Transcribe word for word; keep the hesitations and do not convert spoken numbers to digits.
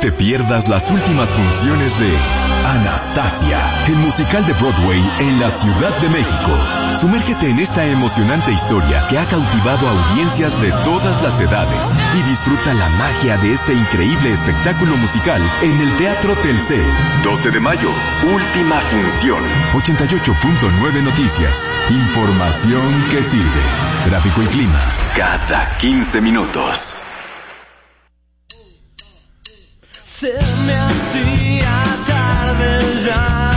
te pierdas las últimas funciones de Anastasia, el musical de Broadway en la Ciudad de México. Sumérgete en esta emocionante historia que ha cautivado a audiencias de todas las edades y disfruta la magia de este increíble espectáculo musical en el Teatro Telcel. doce de mayo, última función. ochenta y ocho punto nueve Noticias. Información que sirve. Tráfico y clima cada quince minutos. Se me hacía tarde ya.